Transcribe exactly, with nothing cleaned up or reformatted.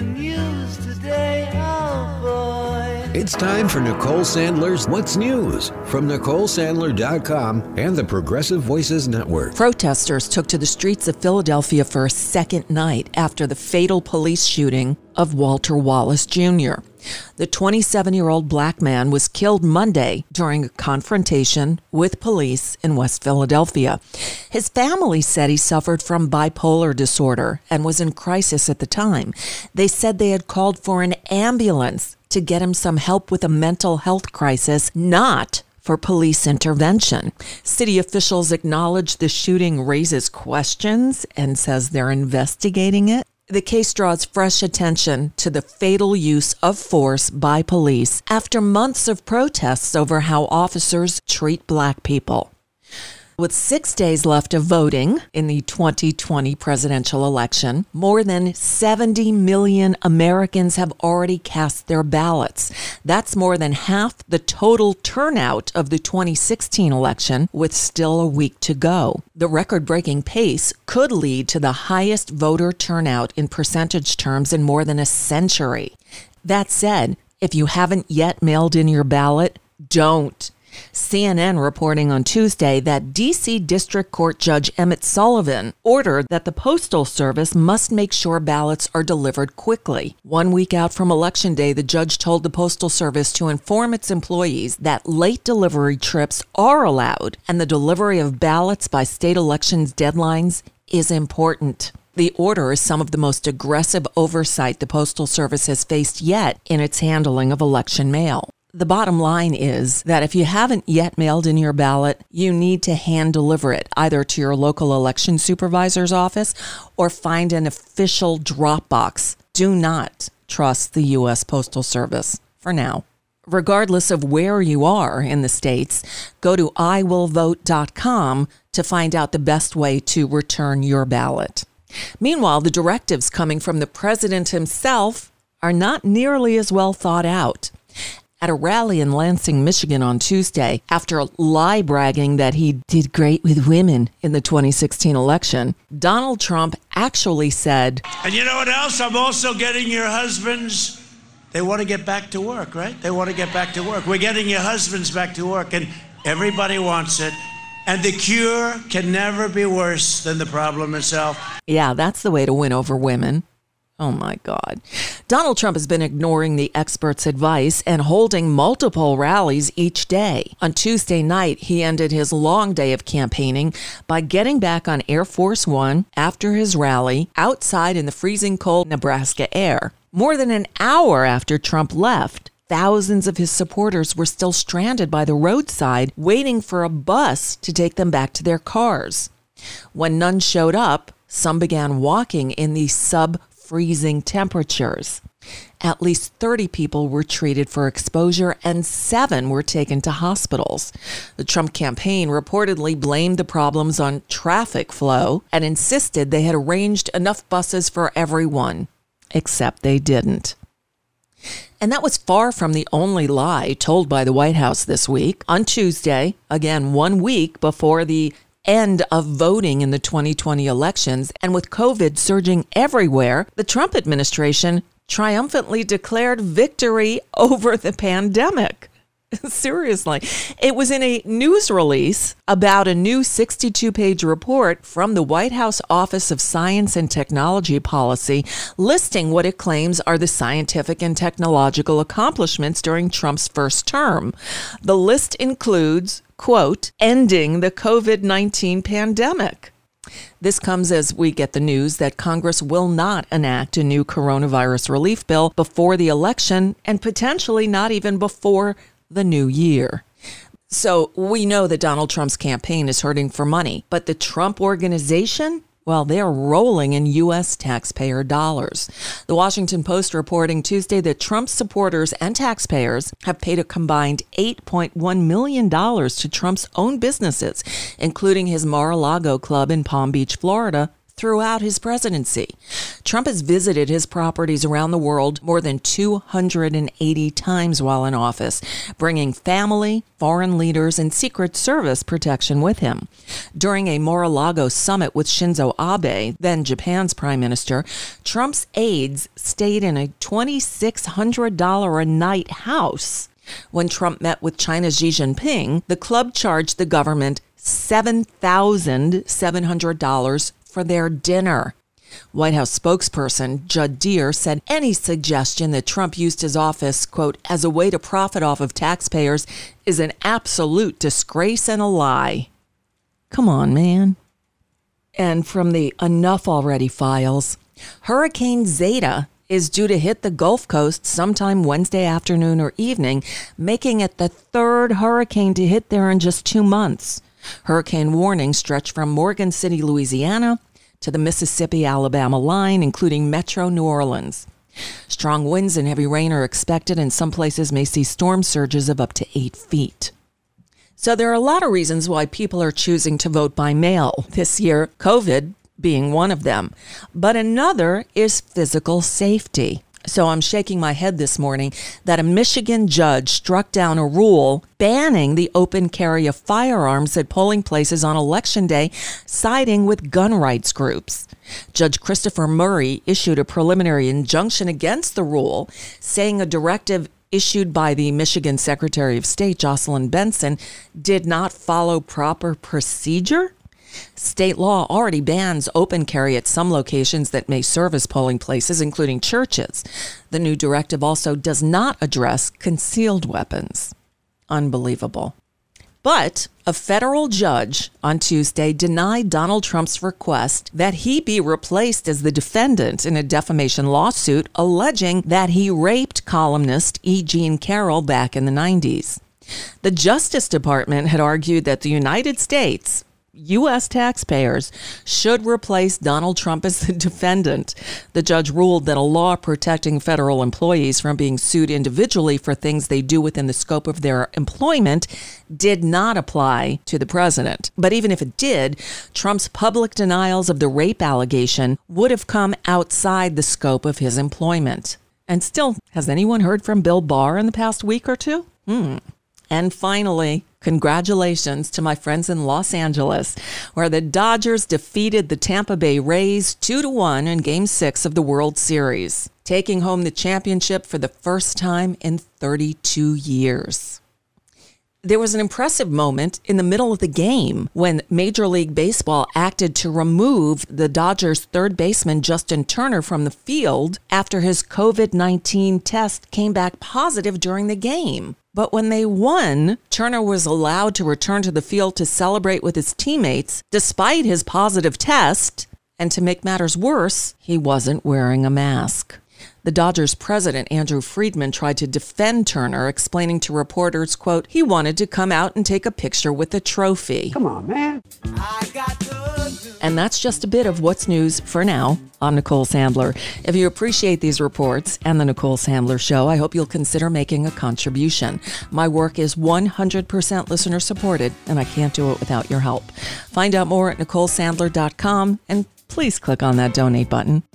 the news today, oh boy. It's time for Nicole Sandler's What's News from Nicole Sandler dot com and the Progressive Voices Network. Protesters took to the streets of Philadelphia for a second night after the fatal police shooting of Walter Wallace Junior The twenty-seven-year-old black man was killed Monday during a confrontation with police in West Philadelphia. His family said he suffered from bipolar disorder and was in crisis at the time. They said they had called for an ambulance to get him some help with a mental health crisis, not for police intervention. City officials acknowledge the shooting raises questions and says they're investigating it. The case draws fresh attention to the fatal use of force by police after months of protests over how officers treat black people. With six days left of voting in the twenty twenty presidential election, more than seventy million Americans have already cast their ballots. That's more than half the total turnout of the twenty sixteen election, with still a week to go. The record-breaking pace could lead to the highest voter turnout in percentage terms in more than a century. That said, if you haven't yet mailed in your ballot, don't. C N N reporting on Tuesday that D C District Court Judge Emmett Sullivan ordered that the Postal Service must make sure ballots are delivered quickly. One week out from Election Day, the judge told the Postal Service to inform its employees that late delivery trips are allowed and the delivery of ballots by state elections deadlines is important. The order is some of the most aggressive oversight the Postal Service has faced yet in its handling of election mail. The bottom line is that if you haven't yet mailed in your ballot, you need to hand deliver it either to your local election supervisor's office or find an official drop box. Do not trust the U S Postal Service for now. Regardless of where you are in the states, go to I will vote dot com to find out the best way to return your ballot. Meanwhile, the directives coming from the president himself are not nearly as well thought out. At a rally in Lansing, Michigan on Tuesday, after lie bragging that he did great with women in the twenty sixteen election, Donald Trump actually said, and you know what else? I'm also getting your husbands. They want to get back to work, right? They want to get back to work. We're getting your husbands back to work, and everybody wants it. And the cure can never be worse than the problem itself. Yeah, that's the way to win over women. Oh, my God. Donald Trump has been ignoring the experts' advice and holding multiple rallies each day. On Tuesday night, he ended his long day of campaigning by getting back on Air Force One after his rally outside in the freezing cold Nebraska air. More than an hour after Trump left, thousands of his supporters were still stranded by the roadside waiting for a bus to take them back to their cars. When none showed up, some began walking in the sub freezing temperatures. At least thirty people were treated for exposure and seven were taken to hospitals. The Trump campaign reportedly blamed the problems on traffic flow and insisted they had arranged enough buses for everyone, except they didn't. And that was far from the only lie told by the White House this week. On Tuesday, again one week before the end of voting in the twenty twenty elections, and with COVID surging everywhere, the Trump administration triumphantly declared victory over the pandemic. Seriously. It was in a news release about a new sixty-two page report from the White House Office of Science and Technology Policy listing what it claims are the scientific and technological accomplishments during Trump's first term. The list includes, quote, ending the COVID nineteen pandemic. This comes as we get the news that Congress will not enact a new coronavirus relief bill before the election and potentially not even before the new year. So we know that Donald Trump's campaign is hurting for money, but the Trump Organization, well, they're rolling in U S taxpayer dollars. The Washington Post reporting Tuesday that Trump's supporters and taxpayers have paid a combined eight point one million dollars to Trump's own businesses, including his Mar-a-Lago club in Palm Beach, Florida, throughout his presidency. Trump has visited his properties around the world more than two hundred eighty times while in office, bringing family, foreign leaders, and Secret Service protection with him. During a Mar-a-Lago summit with Shinzo Abe, then Japan's prime minister, Trump's aides stayed in a two thousand six hundred dollars a night house. When Trump met with China's Xi Jinping, the club charged the government seven thousand seven hundred dollars for their dinner. White House spokesperson Judd Deere said any suggestion that Trump used his office, quote, as a way to profit off of taxpayers is an absolute disgrace and a lie. Come on, man. And from the Enough Already files, Hurricane Zeta is due to hit the Gulf Coast sometime Wednesday afternoon or evening, making it the third hurricane to hit there in just two months. Hurricane warnings stretch from Morgan City, Louisiana, to the Mississippi-Alabama line, including Metro New Orleans. Strong winds and heavy rain are expected, and some places may see storm surges of up to eight feet. So there are a lot of reasons why people are choosing to vote by mail this year, COVID being one of them. But another is physical safety. So I'm shaking my head this morning that a Michigan judge struck down a rule banning the open carry of firearms at polling places on Election Day, siding with gun rights groups. Judge Christopher Murray issued a preliminary injunction against the rule, saying a directive issued by the Michigan Secretary of State, Jocelyn Benson, did not follow proper procedure. State law already bans open carry at some locations that may serve as polling places, including churches. The new directive also does not address concealed weapons. Unbelievable. But a federal judge on Tuesday denied Donald Trump's request that he be replaced as the defendant in a defamation lawsuit alleging that he raped columnist E. Jean Carroll back in the nineties. The Justice Department had argued that the United States, U S taxpayers, should replace Donald Trump as the defendant. The judge ruled that a law protecting federal employees from being sued individually for things they do within the scope of their employment did not apply to the president. But even if it did, Trump's public denials of the rape allegation would have come outside the scope of his employment. And still, has anyone heard from Bill Barr in the past week or two? Hmm. And finally, congratulations to my friends in Los Angeles, where the Dodgers defeated the Tampa Bay Rays two to one in Game six of the World Series, taking home the championship for the first time in thirty-two years. There was an impressive moment in the middle of the game when Major League Baseball acted to remove the Dodgers' third baseman Justin Turner from the field after his covid nineteen test came back positive during the game. But when they won, Turner was allowed to return to the field to celebrate with his teammates despite his positive test. And to make matters worse, he wasn't wearing a mask. The Dodgers president, Andrew Friedman, tried to defend Turner, explaining to reporters, quote, he wanted to come out and take a picture with the trophy. Come on, man. I got the And that's just a bit of what's news for now. I'm Nicole Sandler. If you appreciate these reports and the Nicole Sandler Show, I hope you'll consider making a contribution. My work is one hundred percent listener supported, and I can't do it without your help. Find out more at nicole sandler dot com, and please click on that donate button.